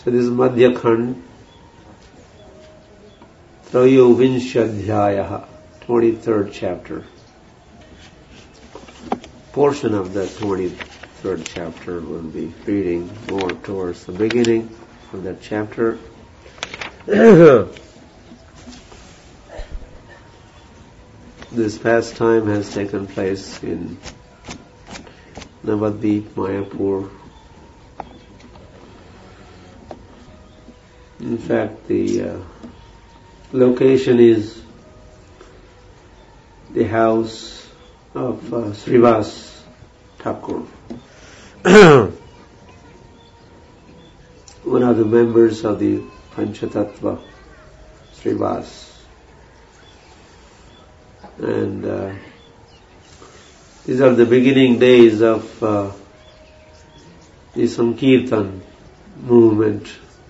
So this is Madhya Khand, Trayovinshadhyaya, 23rd chapter. Portion of the 23rd chapter we'll be reading more towards the beginning of that chapter. This pastime has taken place in Navadvip, Mayapur. In fact, the location is the house of Srivas Thakur, one of the members of the Panchatattva, Srivas. And these are the beginning days of the Sankirtan movement.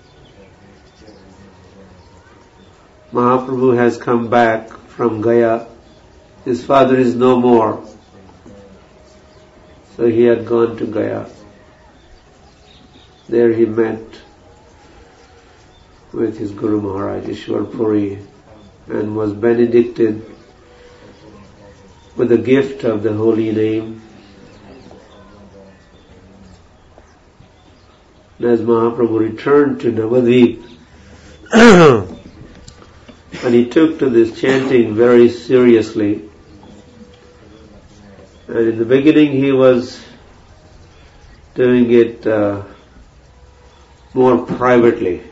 Mahaprabhu has come back from Gaya. His father is no more, so he had gone to Gaya. There he met with his Guru Maharaj, Ishwar Puri, and was benedicted with the gift of the holy name. And as Mahaprabhu returned to Navadvip, and he took to this chanting very seriously. And in the beginning he was doing it more privately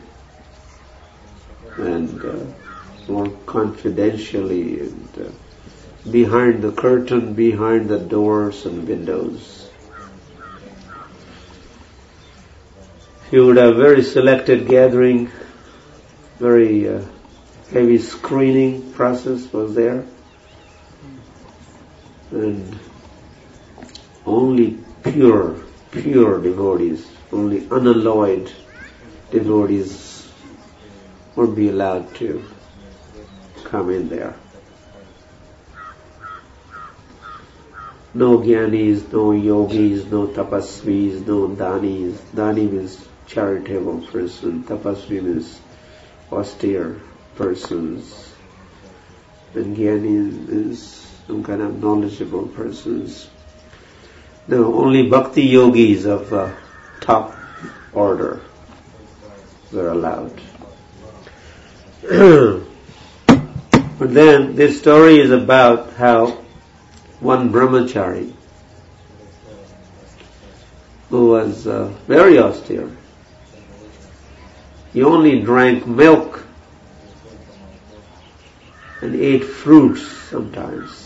and more confidentially and behind the curtain, behind the doors and windows. He would have very selected gathering, very heavy screening process was there, and only pure devotees, only unalloyed devotees would be allowed to come in there. No jnanis, no yogis, no tapasvis, no danis. Dani means charitable person, tapasvi means austere persons, and jnani is some kind of knowledgeable persons. No, only bhakti yogis of top order were allowed. But then this story is about how one brahmachari who was very austere, he only drank milk and ate fruits sometimes.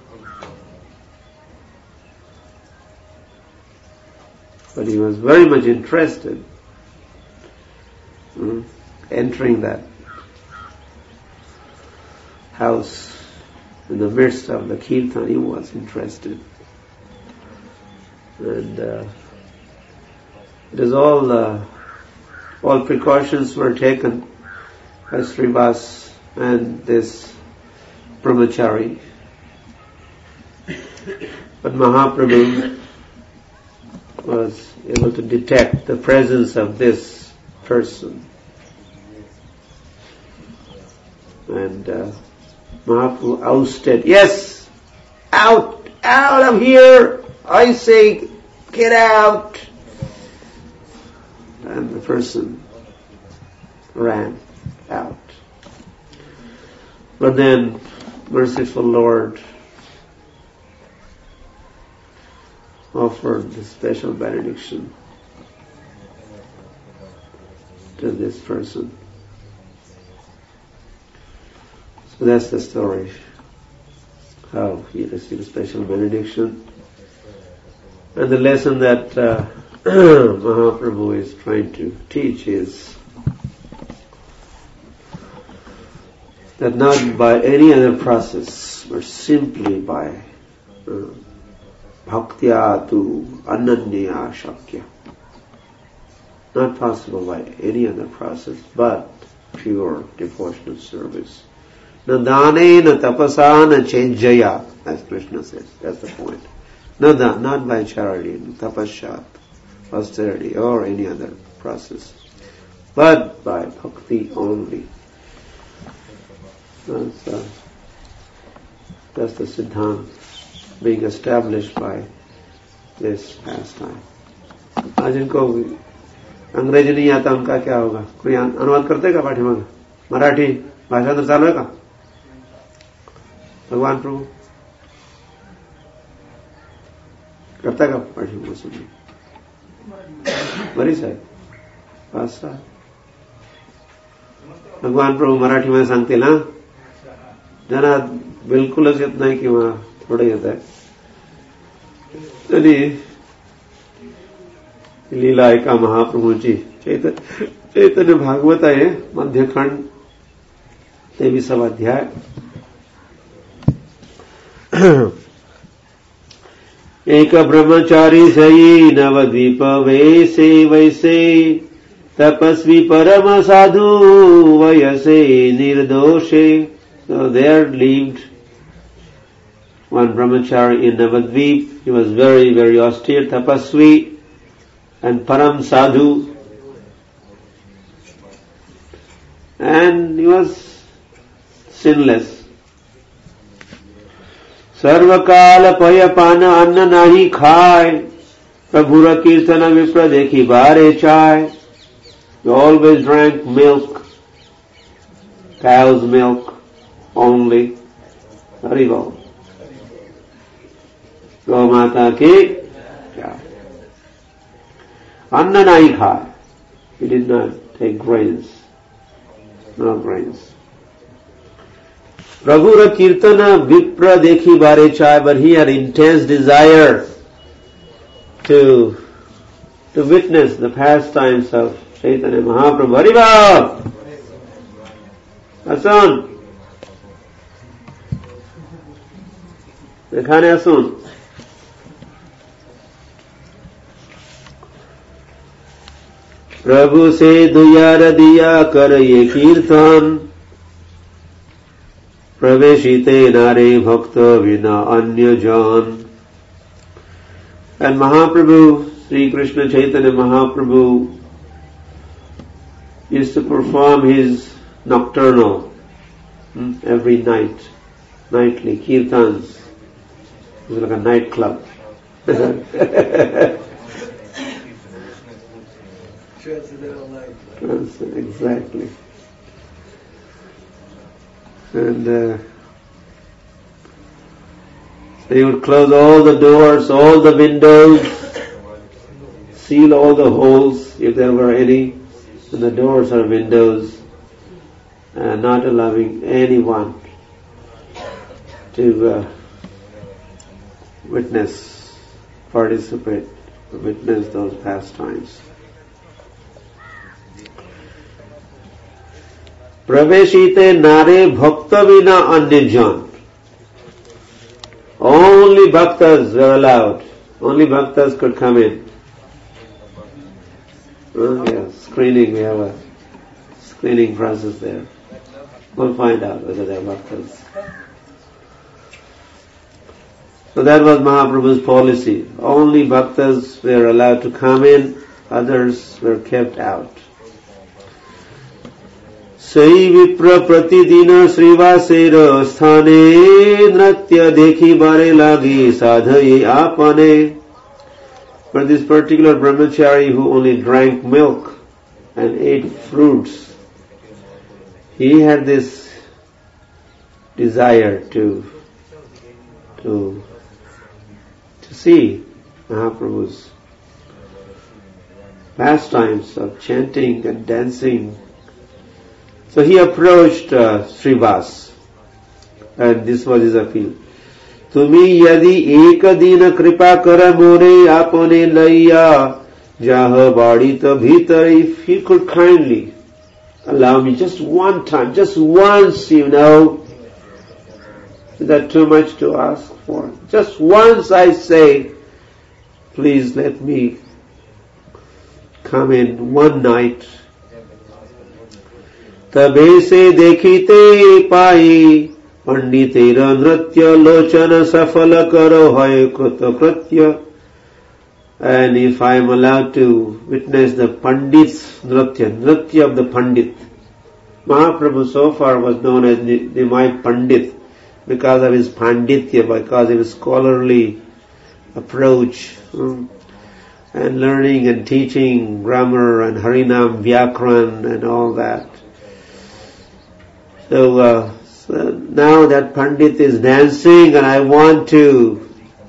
But he was very much interested entering that house in the midst of the kirtan. He was interested. And it is all precautions were taken by Srivas and this brahmachari. But Mahaprabhu was able to detect the presence of this person. And Mahaprabhu ousted, yes, out of here, I say, get out. And the person ran out. But then, merciful Lord offered the special benediction to this person. So that's the story, how he received a special benediction. And the lesson that Mahaprabhu is trying to teach is that not by any other process, but simply by bhaktya tu ananya shakya. Not possible by any other process, but pure devotional service. Na dane, na tapasa, na chenjaya, as Krishna says. That's the point. Not by charity, tapasya, austerity, or any other process, but by bhakti only. That's the siddhant being established by this pastime. आज इनको अंग्रेजी नहीं आता, उनका क्या होगा? कोई अनुवाद करते का पाठीमाग? मराठी भाषांतर चालू है का? भगवान प्रभु करता का पाठीमाग सुनिए? बरी साहेब पाच सहा भगवान प्रभू मराठी मध्ये सांगतील ना, ज्यांना बिलकुलच येत नाही किंवा थोडं येत आहे तरी लीला ऐका महाप्रभूंची. चैतन्य भागवत आहे मध्यखंड 23वा अध्याय. एक ब्रह्मचारी सई नवद्वीप वैसे वैसे तपस्वी परम साधु वयसे निर्दोषे. So there lived one brahmachari in Navadvip. He was very, very austere, tapasvi and param sadhu. And he was sinless. सर्वकाल पय पान अन्न नाही खाय, प्रभुर कीर्तन विप्र देखी बारे चाय. He always drank milk, cow's milk only. Hari Bol. गौ माता की जय. अन्न नहीं खाए. He did not take grains. No grains. Prabhura Kirtana Vipra Dekhi Bare Chai, but he had intense desire to witness the pastimes of Chaitanya Mahaprabhu. Haribol! Asun! Dekhane Asun. प्रभु से दुयार दिया कर ये कीर्तन, प्रवेशिते नारे भक्त विना अन्य जान. And Mahaprabhu, Sri Krishna Chaitanya Mahaprabhu, used to perform his nocturnal every night, nightly kirtans. It was like a nightclub. Exactly. And they would close all the doors, all the windows, seal all the holes if there were any in the doors or windows, and not allowing anyone to participate, witness those pastimes. Praveshite nare bhakta vina anya jan. Only bhaktas were allowed. Only bhaktas could come in. Screening, we have a screening process there. We'll find out whether they're bhaktas. So that was Mahaprabhu's policy. Only bhaktas were allowed to come in, others were kept out. सई विप्र प्रतिदिन श्रीवासेर स्थाने नृत्य देखी बारे लागी साधये आपने. For this particular brahmachari who only drank milk and ate fruits, he had this desire to see Mahaprabhu's pastimes of chanting and dancing. So he approached Srivas, and this was his appeal. Tumi yadi ek din kripa kar more apne laiya jah badita bhitar. If he could kindly allow me just one time, just once, is that too much to ask for? Just once I say, please let me come in one night. तबे से देखिते पाई पंडितेर नृत्य लोचन सफल करो है कृत कृत्य. And if I am allowed to witness the Pandit's Nritya of the Pandit, Mahaprabhu so far was known as the my Pandit because of his Panditya, because of his scholarly approach, and learning and teaching grammar and Harinam, Vyakran and all that. So now that Pandit is dancing and I want to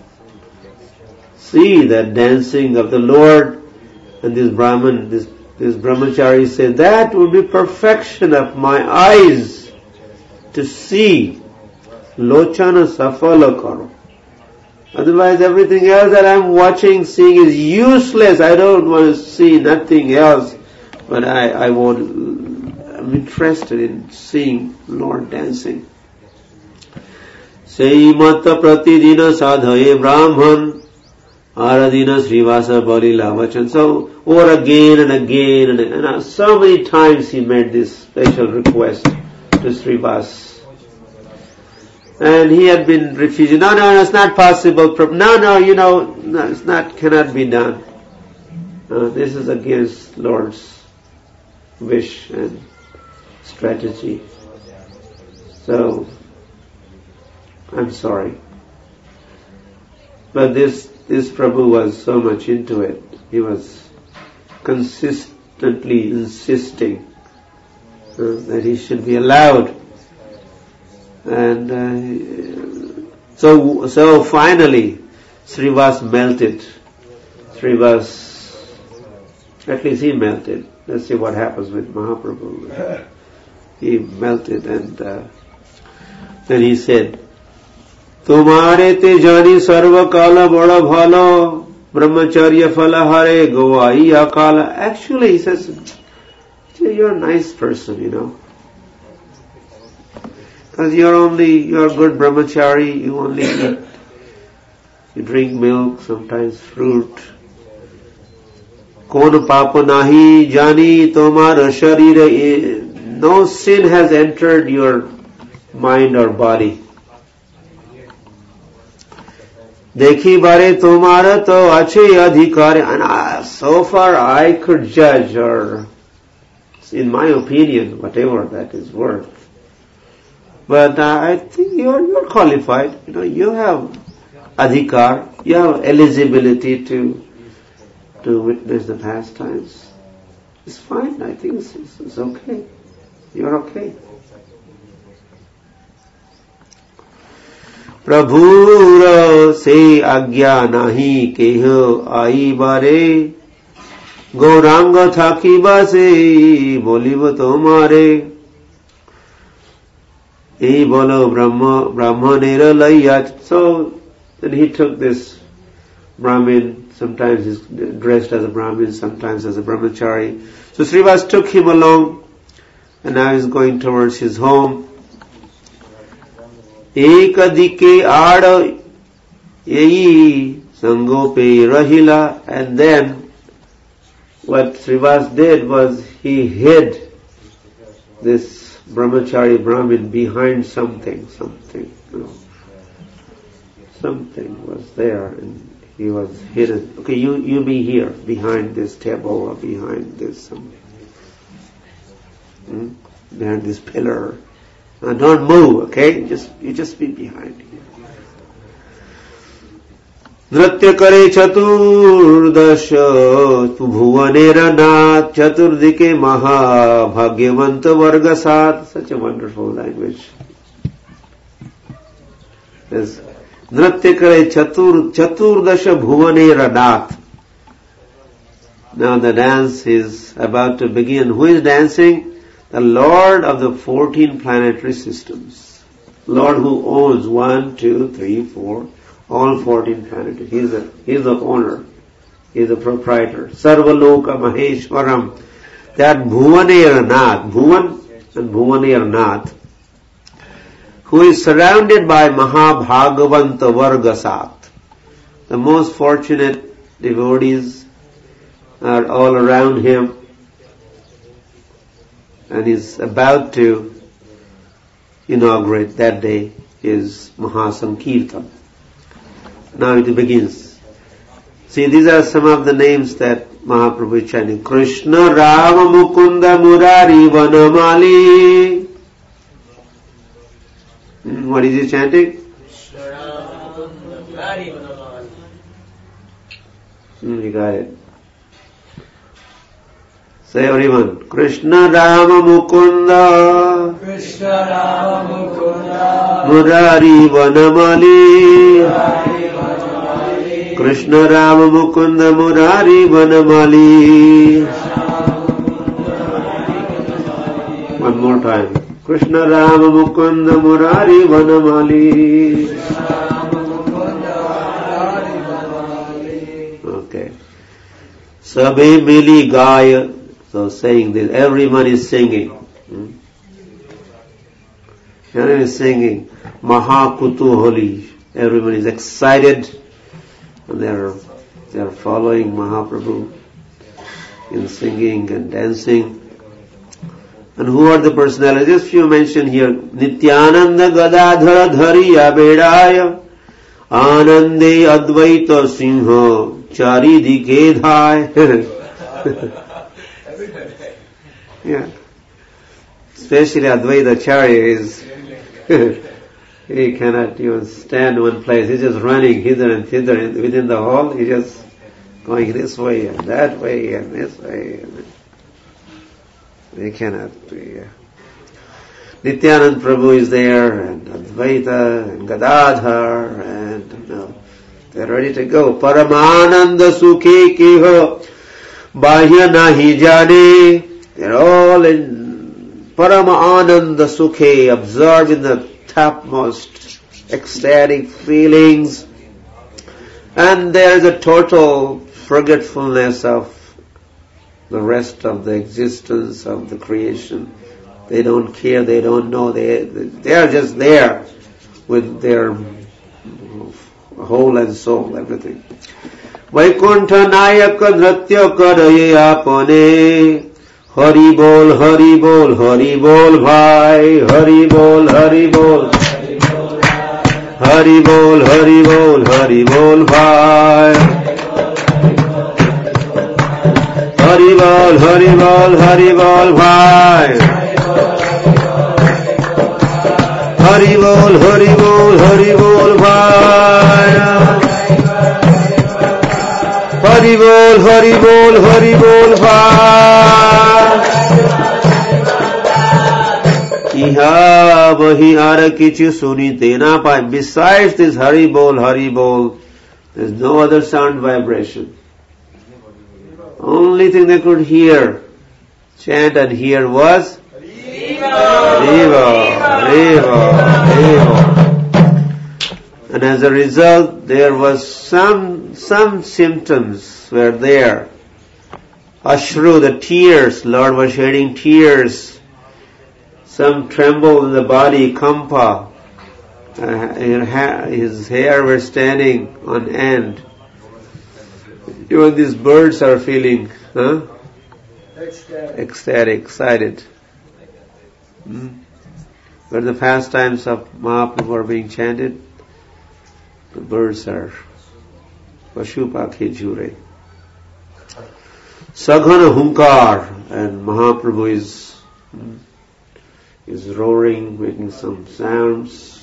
see that dancing of the Lord, and this Brahman, this brahmachari said, that would be perfection of my eyes to see. Lochana safala karo. Otherwise everything else that I'm watching, seeing is useless. I don't want to see nothing else. But I'm interested in seeing Lord dancing. Sei mata pratidina sadhaye brahman aradina srivasa bali lavachan. So over again and again and so many times he made this special request to Srivas. And he had been refusing. No, it's not possible. No, it's not, cannot be done. This is against Lord's wish and strategy. So, I'm sorry. But this Prabhu was so much into it. He was consistently insisting that he should be allowed. And so finally, Srivas melted. At least he melted. Let's see what happens with Mahaprabhu. He melted, and then he said, "Tumhare te jani sarva kala bada bhalo brahmacharya phala hare govai akala." Actually, he says, "You're a nice person, because you're a good brahmachari, you only eat, you drink milk, sometimes fruit. Kon papa nahi jani tomar sharira." No sin has entered your mind or body. Dekhi bare tomara to ache adhikar. And so far I could judge, or in my opinion, whatever that is worth. But I think you're qualified. You have adhikar, you have eligibility to witness the pastimes. It's fine. I think it's okay. You're okay. Prabhura se agya nahi keho ai bare Gauranga thakiba se boliba tomare. Ei bolo brahmanera layat. So then he took this Brahmin, sometimes he's dressed as a Brahmin, sometimes as a brahmachari. So Srivas took him along, and now he's going towards his home. Ekadike aada ei sangope rahila. And then what Srivas did was he hid this brahmachari Brahmin behind something, something was there, and he was hidden. Okay, you be here, behind this table, or behind this, behind this pillar. Don't move, okay? You just be behind here. Nritya kare chaturdasha bhuvanera nath chaturdike maha bhagyavanta varga sat. Such a wonderful language. Yes. Nritya kare chaturdasha bhuvanera nath. Now the dance is about to begin. Who is dancing? The Lord of the 14 planetary systems. Lord who owns 1, 2, 3, 4, all 14 planets. He is the owner. He is the proprietor. Sarvaloka Maheshwaram. That Bhuvaner Nath, Bhuvan and Bhuvaner Nath, who is surrounded by Mahabhagavanta Vargasat. The most fortunate devotees are all around him, and is about to inaugurate that day his Mahasankirtan. Now it begins. See, these are some of the names that Mahaprabhu is chanting. Krishna, Rama, Mukunda, Murari, Vanamali. What is he chanting? Krishna, Rama, Mukunda, Murari, Vanamali. You got it. Say everyone. Krishna, Rama, Mukunda. Krishna, Rama, Mukunda. Murari, Vanamali. Krishna, Rama, Mukunda, Murari, Vanamali. One more time. Krishna, Rama, Mukunda, Murari, Vanamali. Okay. Sabhe mili gaya. So saying this, everyone is singing. Everyone is singing. Mahakutuhali. Everyone is excited. And they are following Mahaprabhu in singing and dancing. And who are the personalities? Just few mentioned here. Nityananda Gadadhara Dhariya Bedaya Anande Advaita Singha Chari Dikedhai. Yeah. Especially Advaita Charya is he cannot even stand one place. He's just running hither and thither within the hall. He's just going this way and that way and this way. He cannot be. Nityanand Prabhu is there, and Advaita, and Gadadhar, and they're ready to go. Paramananda Sukhe Keho Bahya Nahi Jane. They're all in Paramananda Sukhe, absorbed in the topmost ecstatic feelings. And there is a total forgetfulness of the rest of the existence of the creation. They don't care, they don't know, they are just there with their whole and soul, everything. Vaikuntha Nayaka Nritya Karaye Apane Hari Bol, Hari Bol, Hari Bol Bhai, Hari Bol, Hari Bol, Hari Bol, Hari Bol, Hari Bol Bhai. Hari Bol, Hari Bol, Hari Bol Bhai. Hari Bol, Hari Bol, Hari Bol Bhai. Hari Bol, Hari Bol, Hari Bol Bhai. Iha vahi ara kichu sunite na pai. Besides this Hari Bol, there's no other sound vibration. Only thing they could hear, chant and hear was Riva. And as a result, there was some symptoms were there. Ashru, the tears, Lord was shedding tears. Some tremble in the body, kampa. His hair were standing on end. Even these birds are feeling ecstatic, excited. Where the pastimes of Mahaprabhu are being chanted, the birds are Pashupakhi Jure. Saghana Hunkar, and Mahaprabhu is roaring, making some sounds.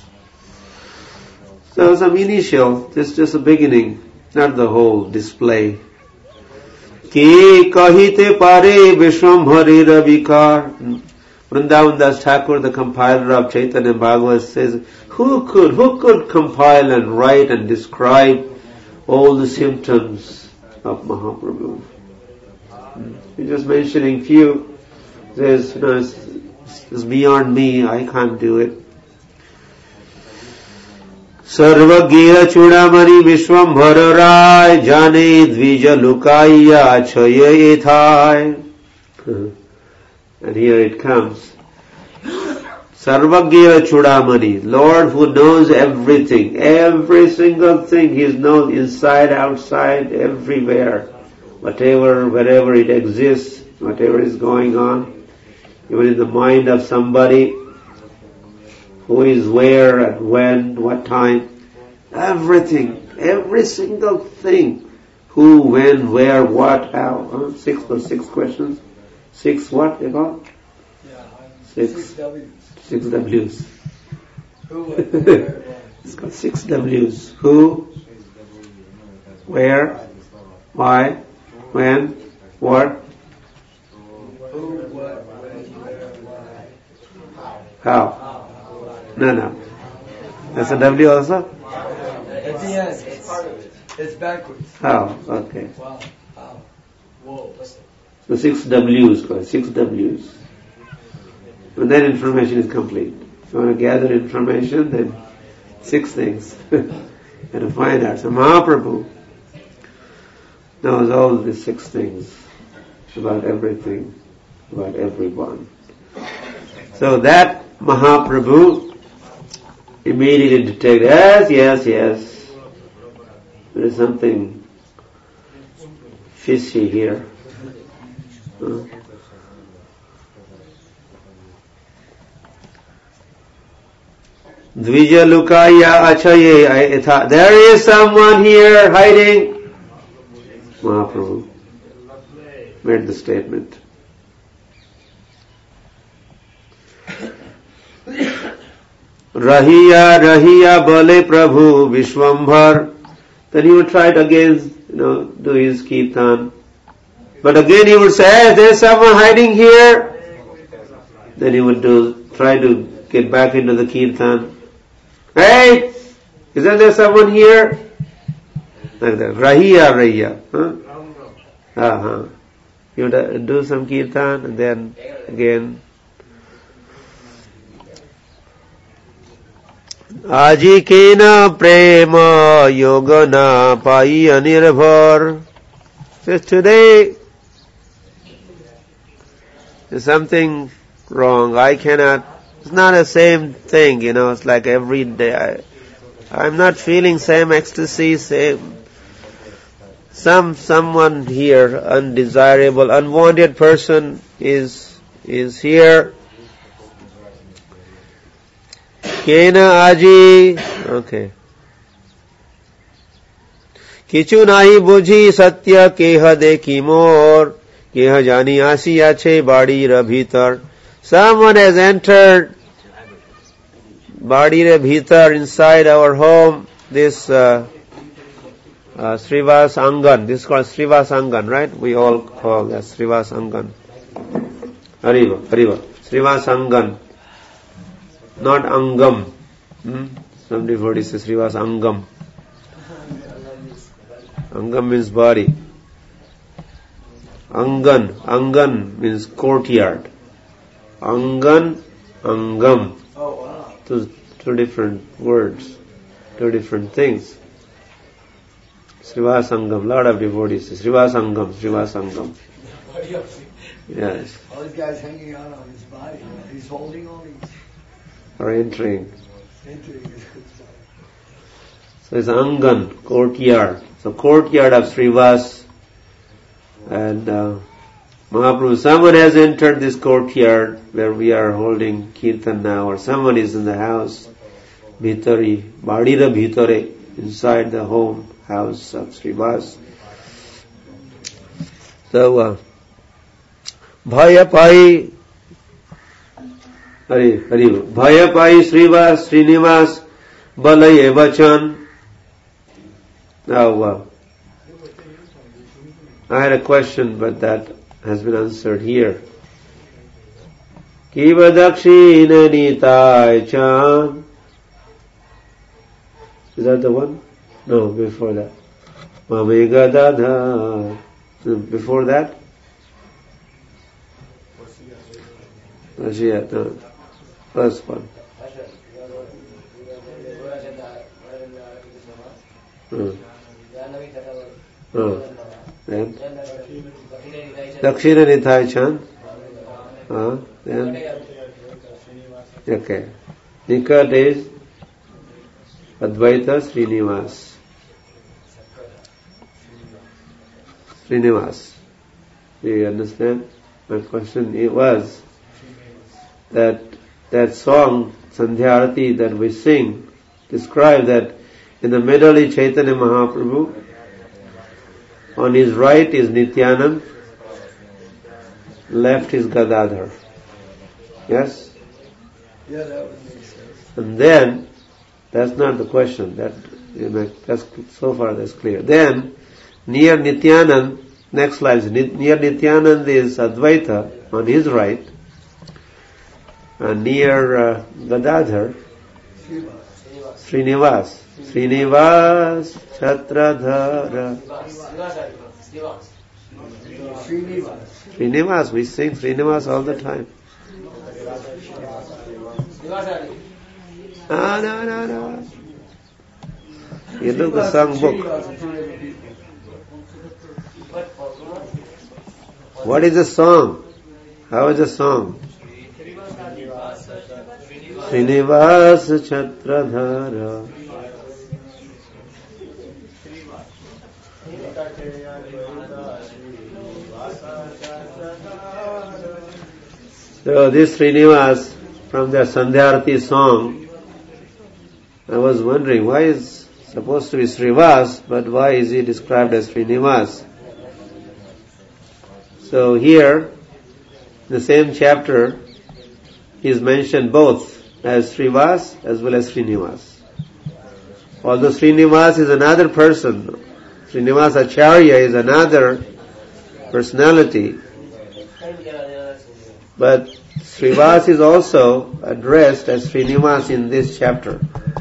So some initial, just a beginning, not the whole display. Ki kahite pare Vishwambhari Ravikar. Vrindavan Das Thakur, the compiler of Chaitanya Bhagavad, says, who could compile and write and describe all the symptoms of Mahaprabhu? He's just mentioning few. Says, it's beyond me, I can't do it. Sarvagira Chudamani Vishwambhara Rai Jane Dvija Lukaya Chaya Ethai. And here it comes. Sarvagira Chudamani, Lord who knows everything, every single thing He knows inside, outside, everywhere. Wherever it exists, whatever is going on, even in the mind of somebody, who is where, at when, what time, everything, every single thing, Who, when, where, what, how. 6 plus 6 questions. 6 what they call? Six W's. 6 W's. Who, where, It's got 6 W's. Who, where, why, when, what, who, what, when, where, why, how. No. That's a W also? At the end, it's part of it. It's backwards. How? Okay. Wow. How? Whoa. So 6 W's, 6 W's. When that information is complete. If you want to gather information, then 6 things. And to find out. So Mahaprabhu knows all these 6 things about everything, about everyone. So that Mahaprabhu immediately detected, yes. There is something fishy here. Dvija Lukaya Achaye. There is someone here hiding. Mahaprabhu made the statement. Rahiya Bale Prabhu Vishwambhar. Then he would try to again, do his kirtan. But again he would say, hey, there's someone hiding here. Then he would try to get back into the kirtan. Hey, isn't there someone here? Like that. Rahiya. He would do some kirtan and then again. Ajikena prema yogana pai anirbhar. Says today there's something wrong. I cannot. It's not the same thing, It's like every day. I'm not feeling same ecstasy, same. Someone here, undesirable, unwanted person is here. Kena aji. Okay. Kichu nahi bujhi satya keha dekhi mor. Keha jani asi ache badi ra bhitar. Someone has entered badi ra bhitar inside our home. This Srivas Angan. This is called Srivas Angan, right? We all call that Srivas Angan. Hariva. Srivas Angan. Not Angam. Some devotees say Srivas Angam. Angam means body. Angan means courtyard. Angan, Angam. Oh, wow. Two different words. 2 different things. Srivasangam, lot of devotees say Srivasangam. Yes. All these guys hanging out on his body. He's holding all these. Or entering. So it's Angan, courtyard. So courtyard of Srivas. And Mahaprabhu, someone has entered this courtyard where we are holding kirtan now, or someone is in the house. Bhitari, Badira Bhitare, inside the home house of Srivas. So, Bhayapai, Bhayapai Srivas, Srinivas, Balaye Vachan. Now, I had a question, but that has been answered here. Kiva Dakshina Nitai Chan. Is that the one? No, before that. Mamega Dada. Before that? No. First one. Then Dakshina Nitai Chan. Then okay. Nikat is Advaita Srinivas. Do you understand? My question was that song Sandhya Arati that we sing describe that in the middle is Chaitanya Mahaprabhu On his right is Nityanand, left is Gadadhar. Yes? Yeah, that would make sense. And then, that's not the question, that's so far that's clear. Then, near Nityanand, next slide, near Nityanand is Advaita on his right, and near Gadadhar, Srinivas. Srinivas Chhatradhara. Srinivas, we sing Srinivas all the time. No. You look the song book. What is the song? How is the song? Srinivas Chhatradhara. So this Srinivas from the Sandhyarati song, I was wondering why is supposed to be Srivas, but why is he described as Srinivas? So here, in the same chapter, he is mentioned both as Srivas as well as Srinivas. Although Srinivas is another person, Srinivas Acharya is another personality, but Srivas is also addressed as Srinivas in this chapter.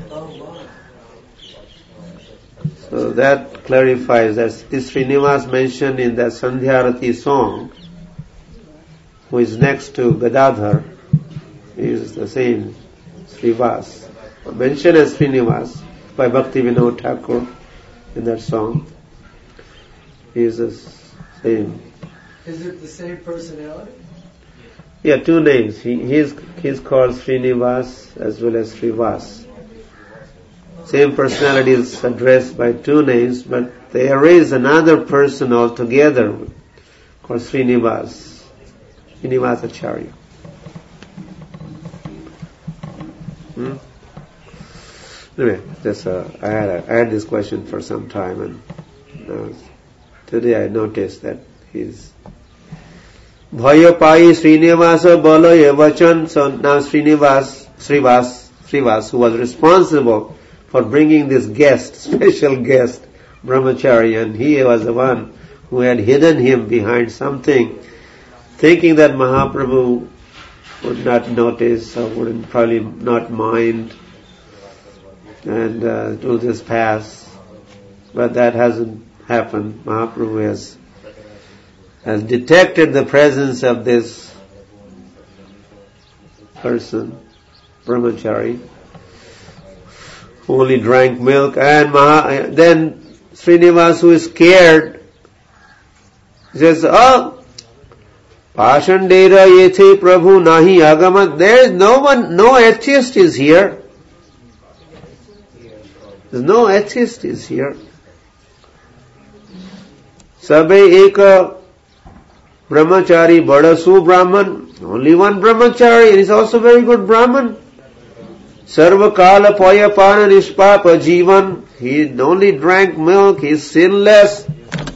So that clarifies that this Srinivas mentioned in that Sandhyarati song, who is next to Gadadhar, is the same Srivas, mentioned as Srinivas by Bhakti Vinod Thakur in that song. He is the same. Is it the same personality? Yeah, two names. He's called Srinivas as well as Srivas. Same personality is addressed by two names, but there is another person altogether called Srinivas, Srinivas Acharya. Anyway, I had this question for some time, and today I noticed that he's Bhaya Pai Srinivasa Balaya Vachan. So now Srivas, who was responsible for bringing this special guest, Brahmachari, and he was the one who had hidden him behind something, thinking that Mahaprabhu would not notice or would probably not mind and do this pass. But that hasn't happened. Mahaprabhu has detected the presence of this person, Brahmachari, who only drank milk, and then Srinivas, who is scared, says, "Oh, Pashandera yethe Prabhu nahi agamat." There is no atheist is here. There's no atheist is here. Sabe eka Brahmachari Badasu Brahman. Only one Brahmachari, and he's also very good Brahman. Sarva Kala Paya Pana Nishpapa Jivan. He only drank milk, he's sinless.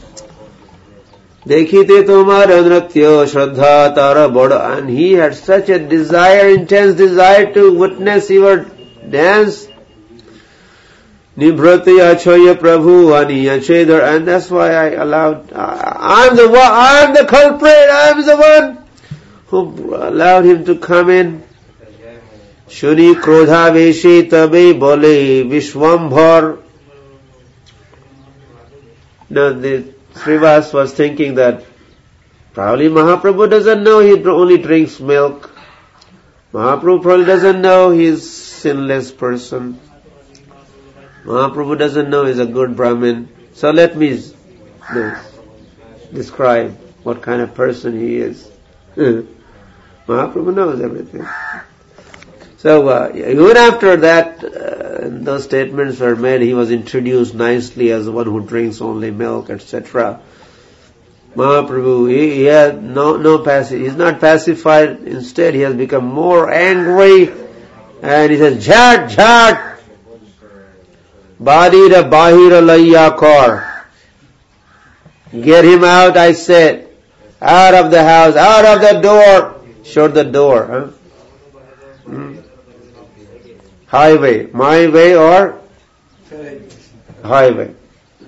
Dekhite tumhara nritya shraddha tara bada. And he had such a intense desire to witness your dance. Nibhrati Achaya Prabhu Aniya Chedar. And that's why I allowed, I'm the culprit, I'm the one who allowed him to come in. Shuni Krodha Veshi Tabe Bole Vishwambhar. Now the Srivas was thinking that probably Mahaprabhu doesn't know he only drinks milk. Mahaprabhu probably doesn't know he's a sinless person. Mahaprabhu doesn't know he's a good Brahmin. So let me describe what kind of person he is. Mahaprabhu knows everything. So even after that, those statements were made, he was introduced nicely as the one who drinks only milk, etc. Mahaprabhu, he had he's not pacified. Instead, he has become more angry, and he says, "Jhat, jhat, badira bahira layya kar." Get him out, I said. Out of the house, out of the door. Shut the door. Huh? Highway. My way or highway.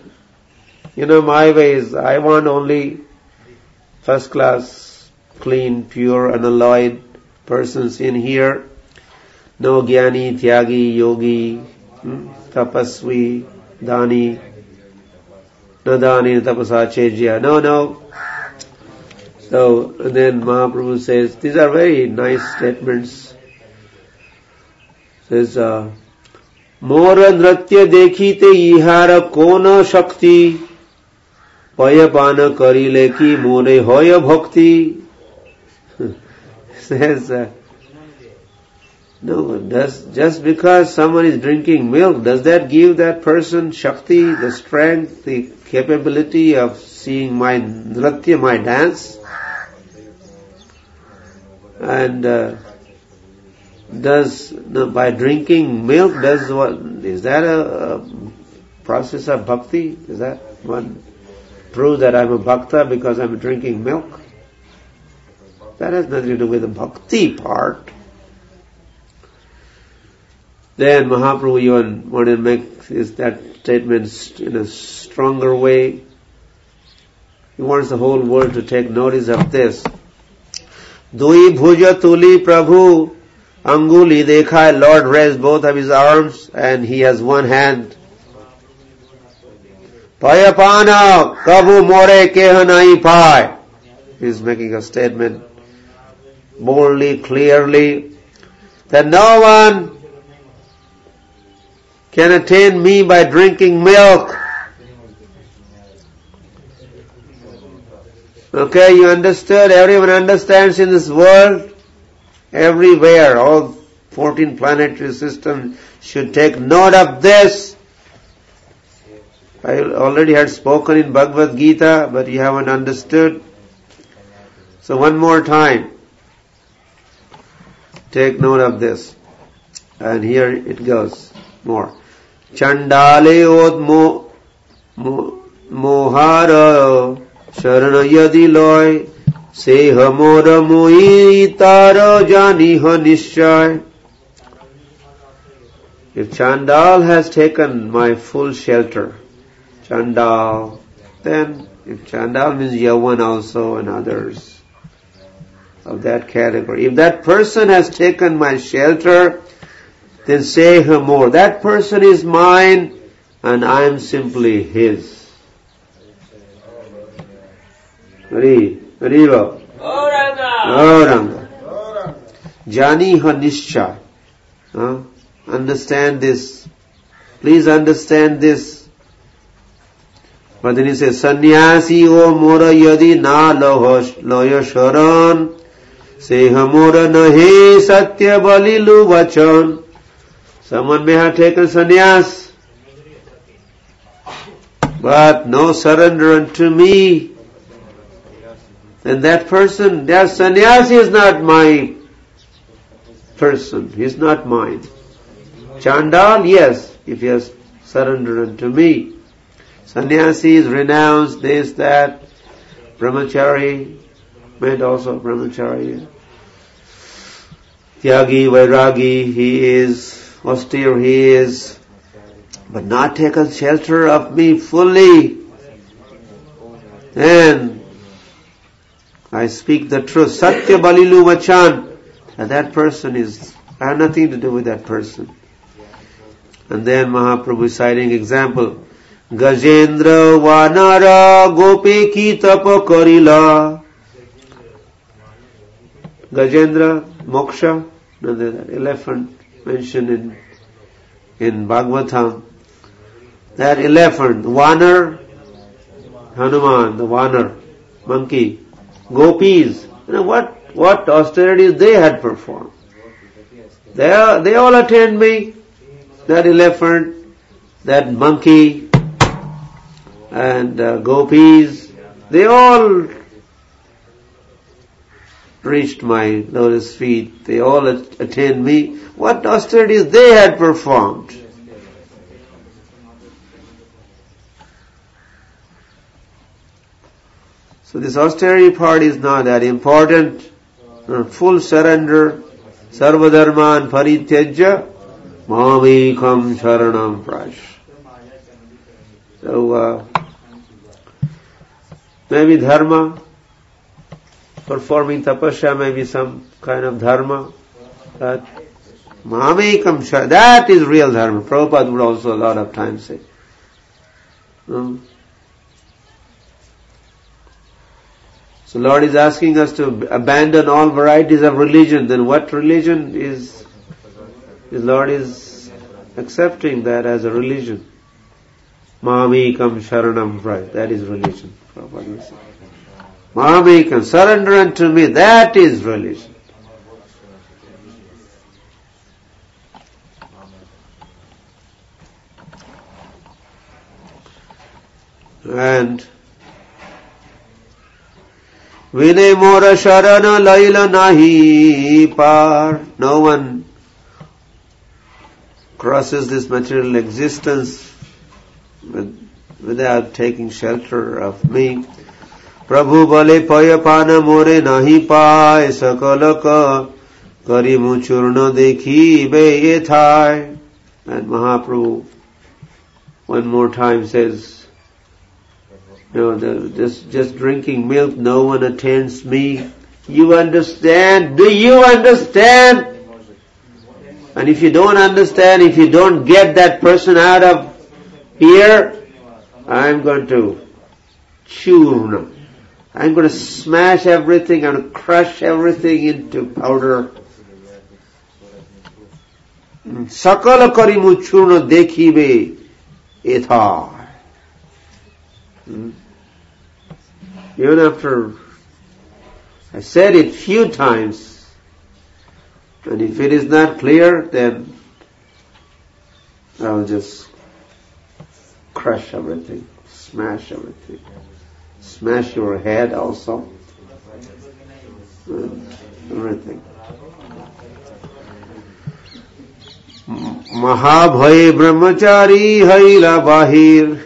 My way is, I want only first class, clean, pure, unalloyed persons in here. No Gyani, Tyagi, Yogi, Tapasvi, Dani, Nadani, Tapasachejya. No. So, and then Mahaprabhu says, these are very nice statements. Says, Mora nratya dekhite ihara kona shakti payapana karile ki more hoya bhakti. Says, no, just because someone is drinking milk, does that give that person shakti, the strength, the capability of seeing my nratya, my dance? And by drinking milk, is that a process of bhakti? Is that one prove that I'm a bhakta because I'm drinking milk? That has nothing to do with the bhakti part. Then Mahaprabhu even wanted to make that statement in a stronger way. He wants the whole world to take notice of this. Dui bhuja tuli prabhu anguli dekhai. Lord raised both of his arms and he has one hand. Payapana prabhu more keha nahi pai. He is making a statement boldly, clearly, that no one can attain me by drinking milk. Okay, you understood? Everyone understands in this world, everywhere, all 14 planetary systems should take note of this. I already had spoken in Bhagavad Gita, but you haven't understood. So one more time, take note of this. And here it goes more. Chandale od mohara Sharana yadi loy se hamora moi taro jani ha nishchay. If Chandal has taken my full shelter, Chandal, then if Chandal means Yavan also and others of that category. If that person has taken my shelter, then say hamor. That person is mine and I am simply his. Hariva. Auranga. Jani ha nishcha. Understand this. Please understand this. But then he says, Sannyasi o mora yadi na loya sharan se hamora nahe satya balilu vachan. Someone may have taken sannyas, but no surrender unto me. And that person, that sannyasi is not my person. He is not mine. Chandal, yes, if he has surrendered unto me. Sannyasi is renounced, this, that. Brahmachari, meant also brahmachari. Tyagi, Vairagi, he is austere, he is, but not taken shelter of me fully. And I speak the truth. Satya balilu vachan. And that person is, I have nothing to do with that person. And then Mahaprabhu is citing example. Gajendra vanara gopi ki tapa karila. Gajendra, moksha, that elephant mentioned in Bhagavatam. That elephant, Vanar, Hanuman, the Vanar, monkey, gopis, what austerities they had performed. They all attained me. That elephant, that monkey, and gopis, they all reached my lotus feet. They all attained me. What austerities they had performed. So this austerity part is not that important. Full surrender. Sarvadharman parityajya mamekam sharanam prash. So, maybe dharma, performing tapasya may be some kind of dharma. That mamekam sharanam, that is real dharma. Prabhupada would also a lot of times say. So Lord is asking us to abandon all varieties of religion. Then what religion is? The Lord is accepting that as a religion. Mamekam sharanam vraj. That is religion. Mamekam, surrender unto me. That is religion. And Vinay mora sharana laila nahi par. No one crosses this material existence without taking shelter of me. Prabhu bale payapana more nahi paay sakalaka karimu churna dekhi be ethai. And Mahaprabhu one more time says, just drinking milk, no one attends me. You understand? Do you understand? And if you don't understand, if you don't get that person out of here, I'm going to churna. I'm going to smash everything, I'm going to crush everything into powder. Sakala karimu churna dekhibe etha. Even after I said it few times, and if it is not clear, then I'll just crush everything, smash everything, smash your head also, everything. Mahabhay brahmachari haila bahir.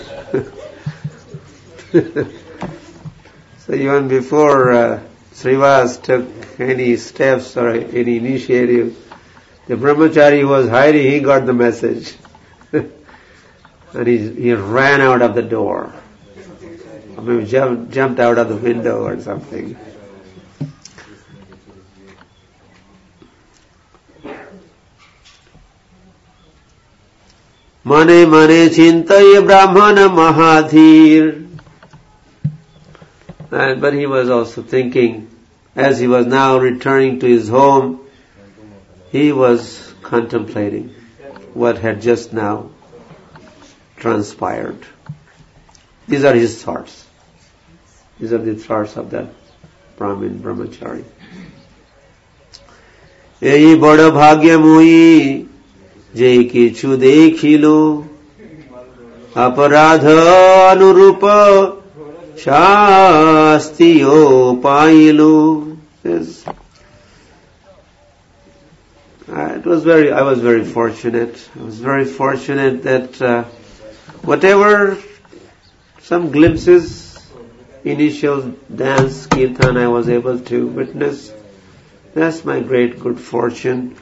So even before Srivas took any steps or any initiative, the brahmachari was hiding, he got the message. And he ran out of the door. Or maybe jumped out of the window or something. Mane mane chintaya brahmana mahadhir. But he was also thinking, as he was now returning to his home, he was contemplating what had just now transpired. These are his thoughts. These are the thoughts of that Brahmin brahmachari. Ei bada bhagya mui je kichu dekhilo aparadha anurupa Shastiyo pailu. Yes. I was very fortunate. I was very fortunate that whatever, some glimpses, initial dance, kirtan I was able to witness. That's my great good fortune.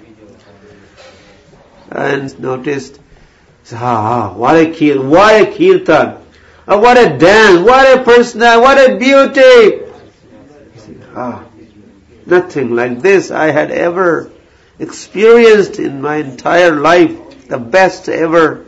And noticed, what a kirtan. What a dance, what a personality, what a beauty. Nothing like this I had ever experienced in my entire life. The best ever